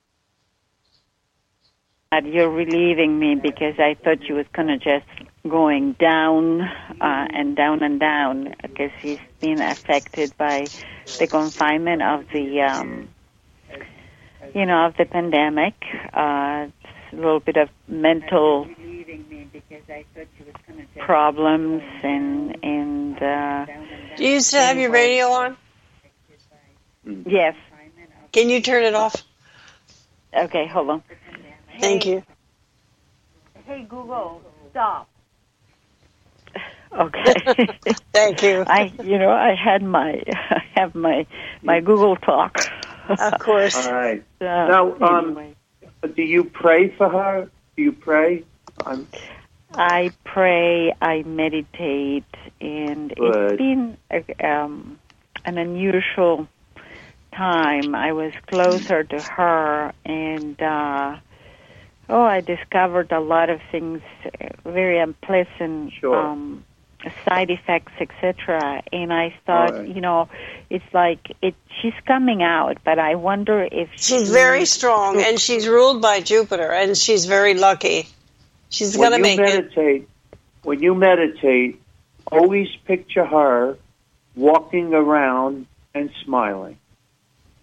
J: You're relieving me because I thought she was kind of just going down and down and down because she's been affected by the confinement of the, of the pandemic. A little bit of mental problems and
C: Do you still have your radio on?
J: Yes.
C: Can you turn it off?
J: Okay, hold on.
C: Thank you.
J: Hey Google, stop. Okay.
C: Thank you.
J: I have my Google Talk.
C: Of course.
D: All right. Now,
J: anyway.
D: Do you pray for her? Do you pray?
J: I pray, I meditate, and
D: Good.
J: It's been an unusual time. I was closer to her, and I discovered a lot of things, very unpleasant side effects, etc. And I thought, it's like she's coming out, but I wonder if
C: she's very strong, and she's ruled by Jupiter, and she's very lucky. She's going to make it.
D: When you meditate, always picture her walking around and smiling.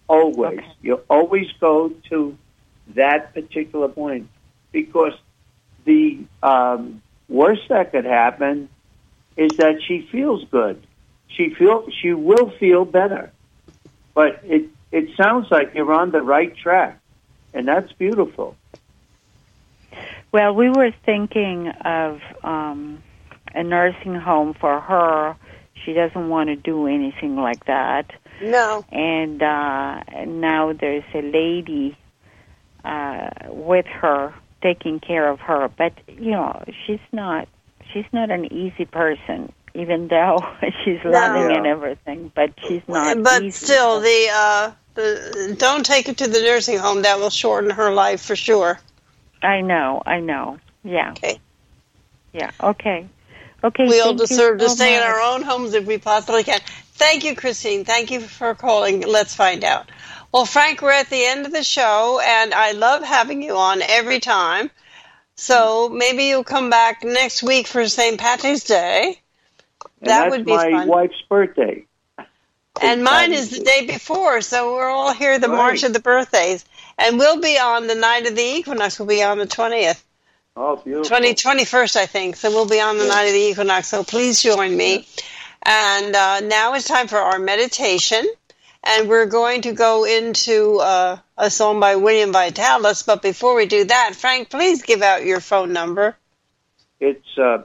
D: Always.
J: Okay.
D: You always go to that particular point, because the worst that could happen is that she feels good. She will feel better. But it sounds like you're on the right track, and that's beautiful.
J: Well, we were thinking of a nursing home for her. She doesn't want to do anything like that.
C: No.
J: And now there's a lady with her taking care of her, but you know, she's not an easy person, even though she's loving and everything, but she's not
C: But
J: easy.
C: still, the don't take her to the nursing home. That will shorten her life for sure.
J: I know. Yeah.
C: Okay.
J: Yeah. Okay. Okay.
C: We all
J: thank you
C: deserve to
J: so
C: stay in
J: much.
C: our own homes if we possibly can. Thank you, Christine. Thank you for calling. Let's find out. Well, Frank, we're at the end of the show, and I love having you on every time. So maybe you'll come back next week for St. Patrick's Day. That would be fun.
D: That's my wife's birthday.
C: And mine is the day before, so we're all here the March of the birthdays. And we'll be on the night of the equinox. We'll be on the 20th.
D: Oh, beautiful.
C: 21st, I think. So we'll be on the night of the equinox. So please join me. And now it's time for our meditation. And we're going to go into a song by William Vitalis. But before we do that, Frank, please give out your phone number.
D: It's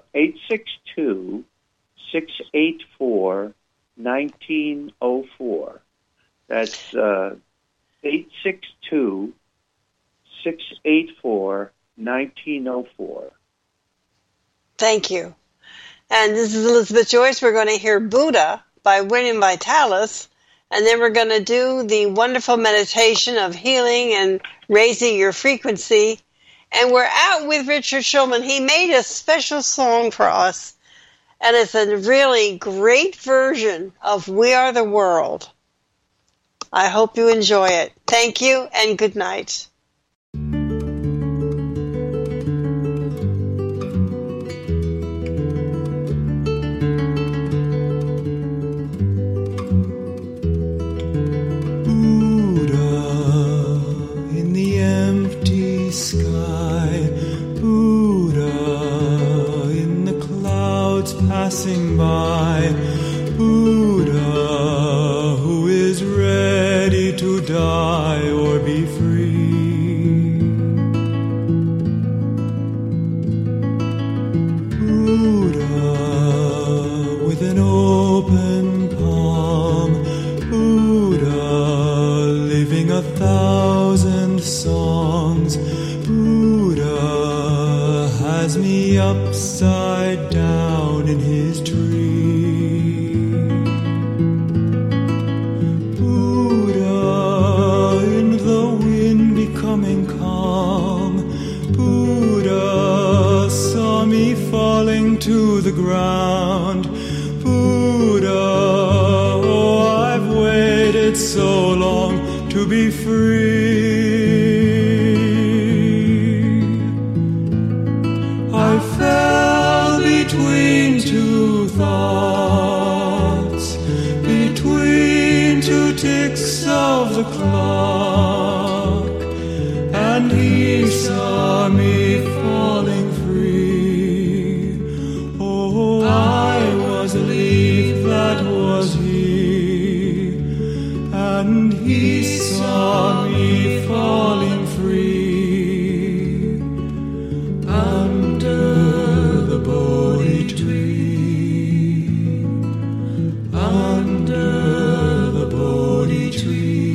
D: 862-684-1904. That's 862-684-1904.
C: Thank you. And this is Elizabeth Joyce. We're going to hear Buddha by William Vitalis. And then we're going to do the wonderful meditation of healing and raising your frequency. And we're out with Richard Shulman. He made a special song for us. And it's a really great version of We Are the World. I hope you enjoy it. Thank you and good night.
I: Passing by, Buddha, who is ready to die or be free. Buddha, with an open palm, Buddha, living 1,000 songs, Buddha has me upside down in his tree. Buddha, in the wind becoming calm, Buddha saw me falling to the ground. Buddha, oh, I've waited so long to be free. I fell between two thoughts, between two ticks of the clock, and he saw me falling free. Oh, I was a leaf, that was he, and he saw me falling free. Under the Bodhi tree, under the Bodhi tree.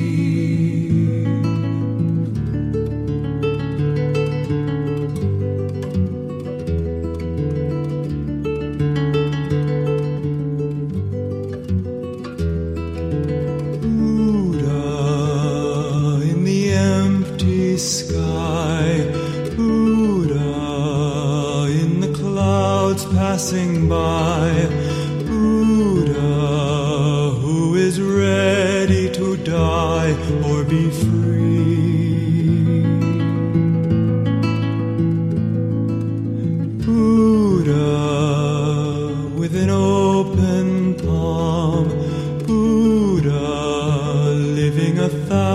I: Buddha in the empty sky, Buddha in the clouds passing by, Buddha who is ready to die or be free. Buddha with an open palm, Buddha living 1,000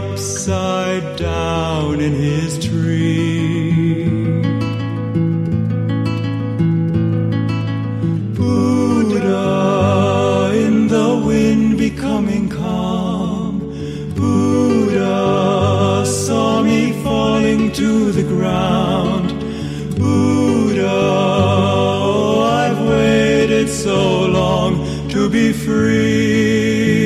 I: upside down in his tree. Buddha in the wind becoming calm. Buddha saw me falling to the ground. Buddha, oh, I've waited so long to be free.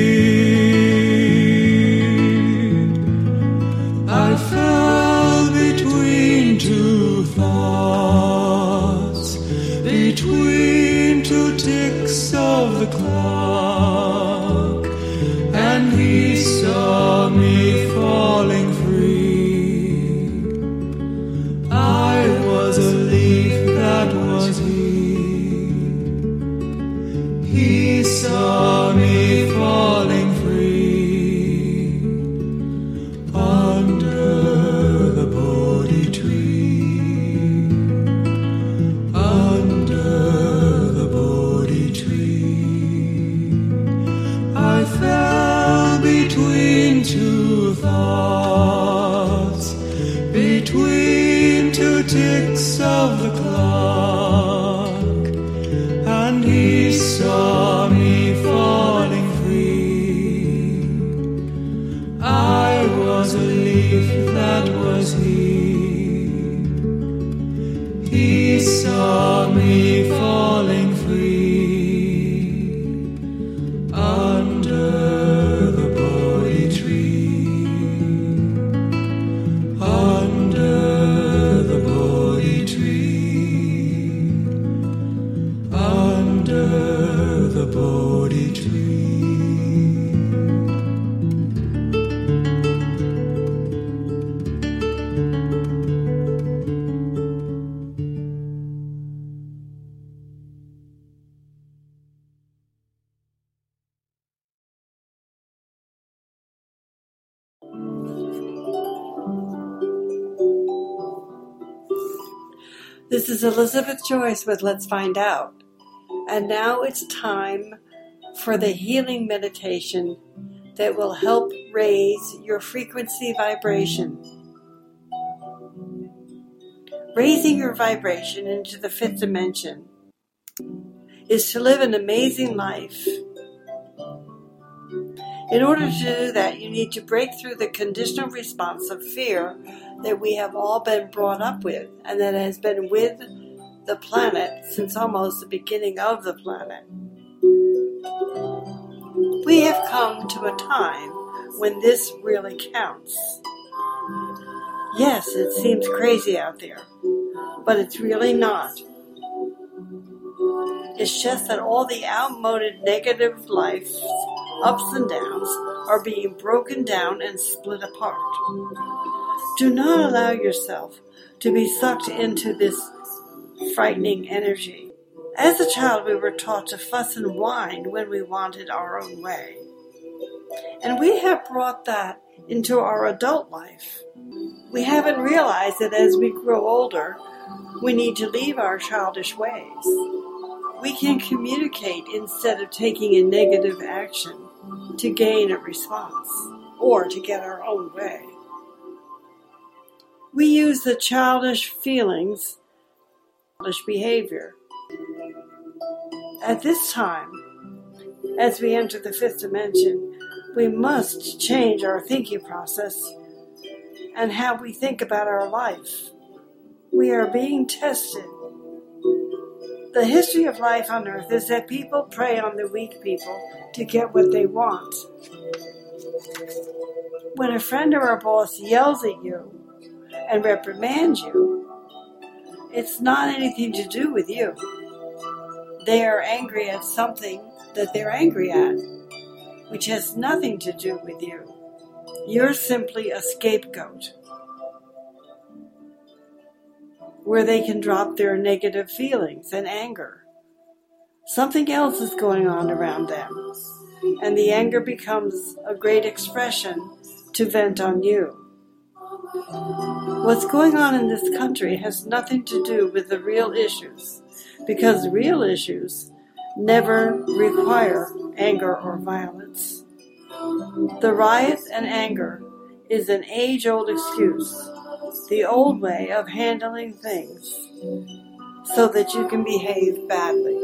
I: I fell between two thoughts, between two ticks of the clock, and he saw me falling free. I was a leaf, that was he. He saw me falling free under the Bodhi tree, under the Bodhi tree. I fell between two thoughts, between two ticks of the clock, and he saw me falling free. I was a leaf, that was he. He saw me falling free under the Bodhi tree, under the Bodhi tree, under the Bodhi tree.
E: This is Elizabeth Joyce with Let's Find Out. And now it's time for the healing meditation that will help raise your frequency vibration. Raising your vibration into the fifth dimension is to live an amazing life. In order to do that, you need to break through the conditional response of fear that we have all been brought up with, and that has been with the planet since almost the beginning of the planet. We have come to a time when this really counts. Yes, it seems crazy out there, but it's really not. It's just that all the outmoded negative life, ups and downs, are being broken down and split apart. Do not allow yourself to be sucked into this frightening energy. As a child, we were taught to fuss and whine when we wanted our own way. And we have brought that into our adult life. We haven't realized that as we grow older, we need to leave our childish ways. We can communicate instead of taking a negative action to gain a response or to get our own way. We use the childish feelings, childish behavior. At this time, as we enter the fifth dimension, we must change our thinking process and how we think about our life. We are being tested. The history of life on earth is that people prey on the weak people to get what they want. When a friend or a boss yells at you and reprimands you, it's not anything to do with you. They are angry at something that they're angry at, which has nothing to do with you. You're simply a scapegoat where they can drop their negative feelings and anger. Something else is going on around them, and the anger becomes a great expression to vent on you. What's going on in this country has nothing to do with the real issues, because real issues never require anger or violence. The riot and anger is an age-old excuse, the old way of handling things so that you can behave badly.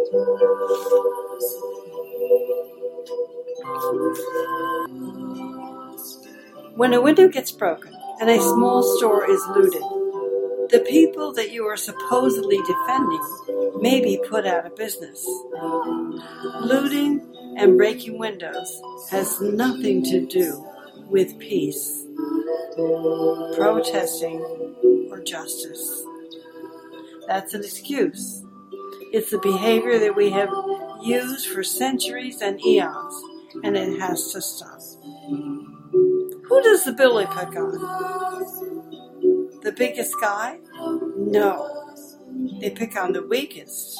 E: When a window gets broken and a small store is looted, the people that you are supposedly defending may be put out of business. Looting and breaking windows has nothing to do with peace, protesting, or justice. That's an excuse. It's the behavior that we have used for centuries and eons, and it has to stop. Who does the bully pick on? The biggest guy? No. They pick on the weakest.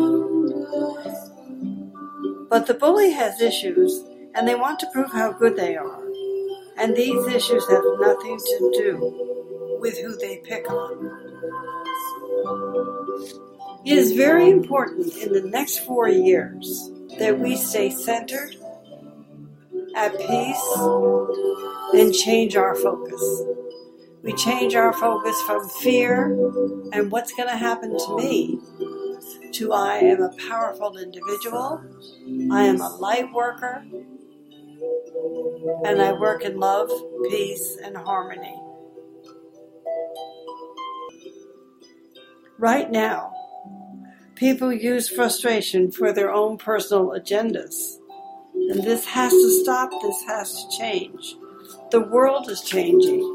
E: But the bully has issues, and they want to prove how good they are. And these issues have nothing to do with who they pick on. It is very important in the next 4 years that we stay centered, at peace, and change our focus. We change our focus from fear and what's going to happen to me to I am a powerful individual, I am a light worker, and I work in love, peace, and harmony. Right now, people use frustration for their own personal agendas. And this has to stop, this has to change. The world is changing.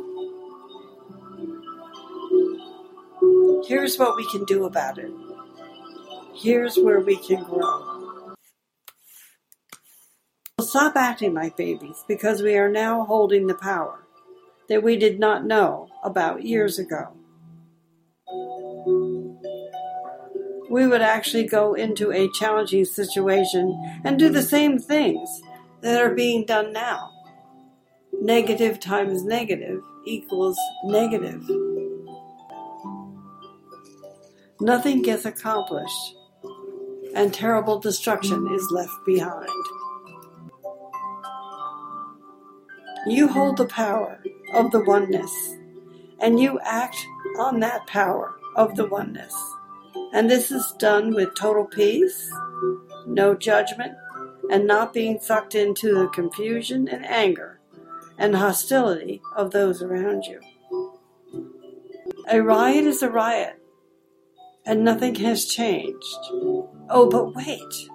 E: Here's what we can do about it. Here's where we can grow. We'll stop acting like babies because we are now holding the power that we did not know about years ago. We would actually go into a challenging situation and do the same things that are being done now. Negative times negative equals negative. Nothing gets accomplished, and terrible destruction is left behind. You hold the power of the oneness, and you act on that power of the oneness. And this is done with total peace, no judgment, and not being sucked into the confusion and anger and hostility of those around you. A riot is a riot, and nothing has changed. Oh, but wait.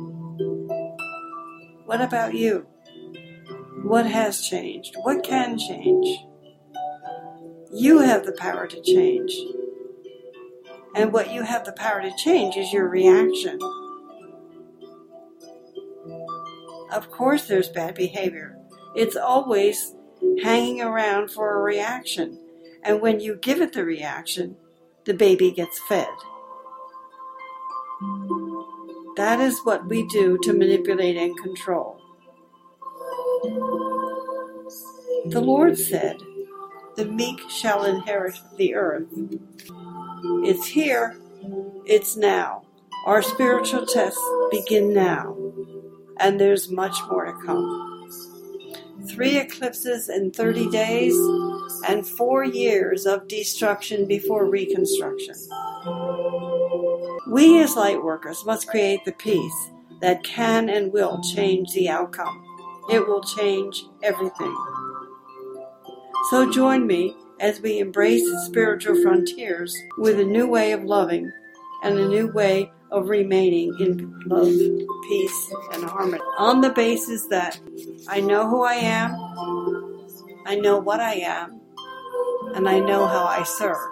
E: What about you? What has changed? What can change? You have the power to change. And what you have the power to change is your reaction. Of course there's bad behavior. It's always hanging around for a reaction. And when you give it the reaction, the baby gets fed. That is what we do to manipulate and control. The Lord said, "The meek shall inherit the earth." It's here. It's now. Our spiritual tests begin now. And there's much more to come. 3 eclipses in 30 days and 4 years of destruction before reconstruction. We as light workers must create the peace that can and will change the outcome. It will change everything. So join me as we embrace the spiritual frontiers with a new way of loving and a new way of remaining in love, peace, and harmony. On the basis that I know who I am, I know what I am, and I know how I serve.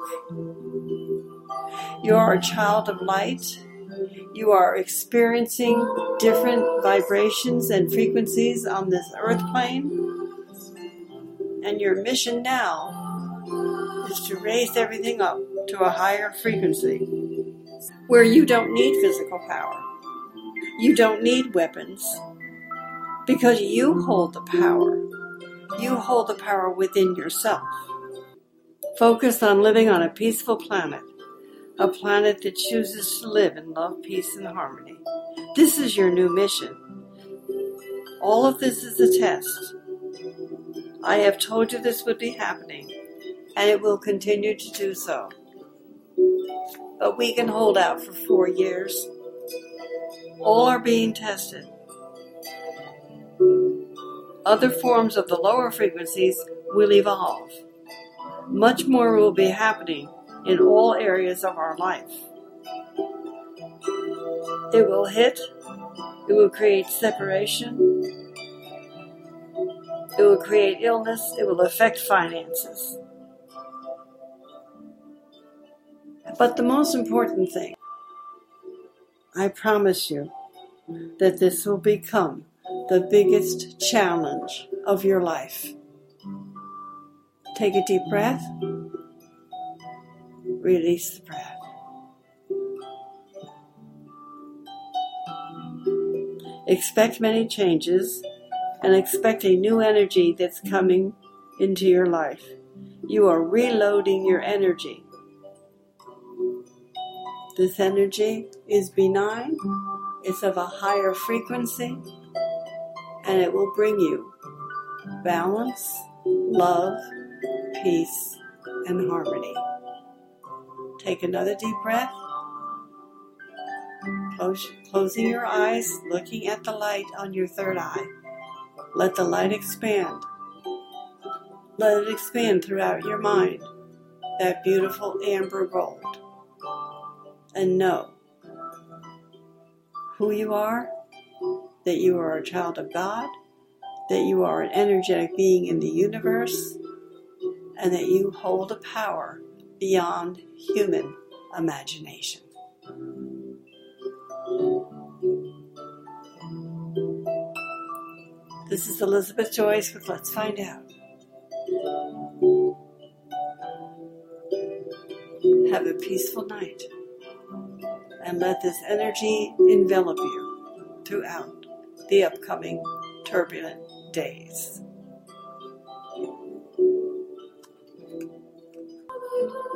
E: You are a child of light. You are experiencing different vibrations and frequencies on this earth plane. And your mission now is to raise everything up to a higher frequency where you don't need physical power. You don't need weapons because you hold the power. You hold the power within yourself. Focus on living on a peaceful planet, a planet that chooses to live in love, peace, and harmony. This is your new mission. All of this is a test. I have told you this would be happening, and it will continue to do so. But we can hold out for 4 years. All are being tested. Other forms of the lower frequencies will evolve. Much more will be happening in all areas of our life. It will hit. It will create separation. It will create illness. It will affect finances. But the most important thing, I promise you that this will become the biggest challenge of your life. Take a deep breath. Release the breath. Expect many changes and expect a new energy that's coming into your life. You are reloading your energy. This energy is benign, it's of a higher frequency, and it will bring you balance, love, peace, and harmony. Take another deep breath. Closing your eyes, looking at the light on your third eye. Let the light expand. Let it expand throughout your mind, that beautiful amber gold. And know who you are, that you are a child of God, that you are an energetic being in the universe, and that you hold a power beyond human imagination. This is Elizabeth Joyce with Let's Find Out. Have a peaceful night, and let this energy envelop you throughout the upcoming turbulent days.